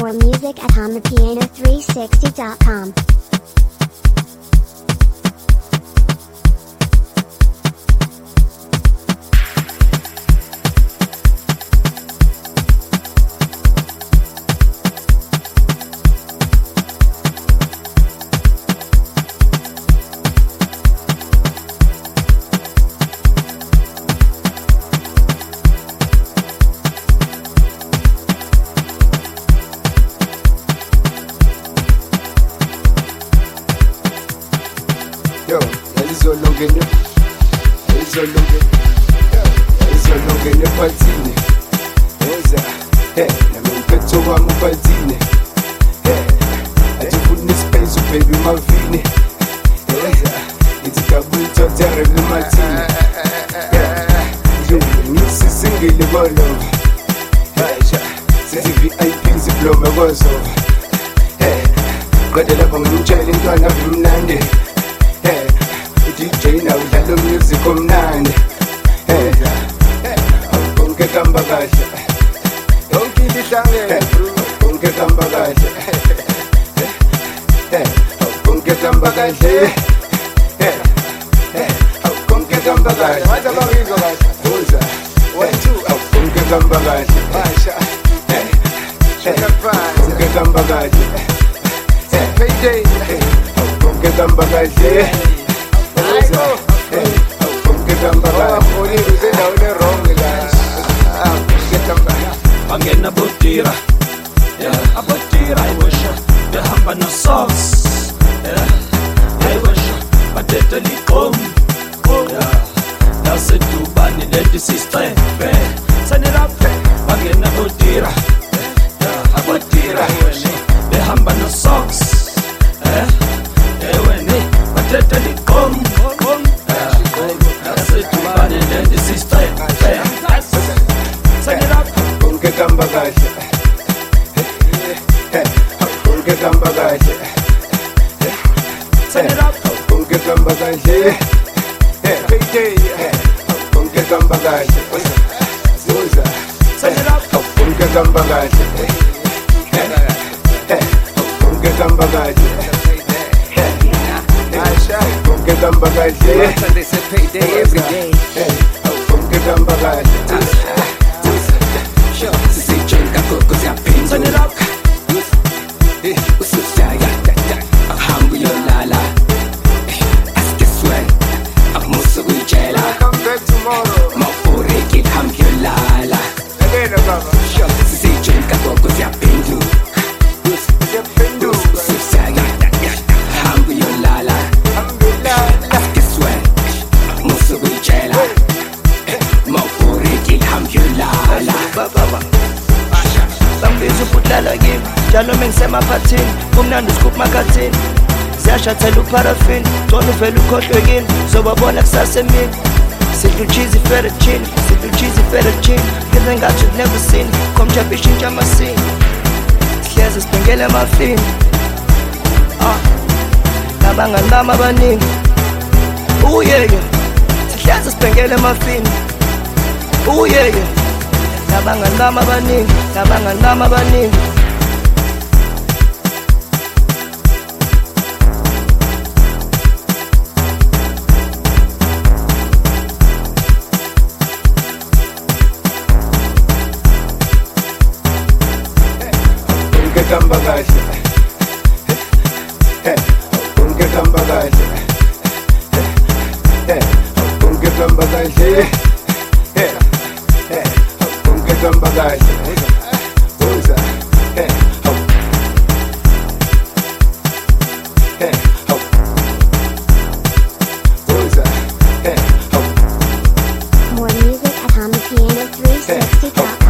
More music at HondaPiano360.com. Yo, elizolongene ephathini eza nami ngiphethe wami uphathini athi ufuna ispace baby mavini ithi double totere limathini ngisisingile kolo sithi VIP siblome kozo qede lapha ngimtshela intwana vimnandi DJ now udlala music omnandi konke kamba kahle yonke lihlangene konke kamba kahle konke kamba kahle konke kamba kahle wathi abangizwa kahle uza 1 2 konke kamba kahle basha konke kamba kahle payday konke kamba kahle Bangena botira, yeah, abotira, I wish behamba no socks, yeah, I wish batete liqom, yeah, nasedubani leti sister, turn it up, bangena botira, yeah, abotira, I wish behamba no socks, yeah, eweni batete liqom. Konke kamba kahle konke kamba kahle konke kamba kahle konke kamba kahle zuza konke kamba kahle konke kamba kahle konke kamba kahle Sunday said payday every day. konke kamba kahle Sisitshenka gogo ziyaphendula ususaya akuhambi uyolala asikeswe akumusa ukuyitshela mawuforekile hambi uyolala sisitshenka gogo ziyaphendula ususaya akuhambi uyolala asikeswe akumusa ukuyitshela mawuforekile hambi uyolala Bambiza ubudlala kimi njalo mengisemaphathini kumnandi usikhupha makhathini siyashathela uparafini gcona uvele ukhohlwe kini zobabona kusasa emini sidla uchizi fettuccine ngenze ngathi you've never seen komjabha ishintsha amasini sihlezi sibhengele emafini nabangani bami abaningi uyeye sihlezi sibhengele emafini uyeye nabangani bami abaningi konke kamba kahle konke kamba kahle konke kamba kahle konke kamba kahle uza More music at HondaPiano360.com.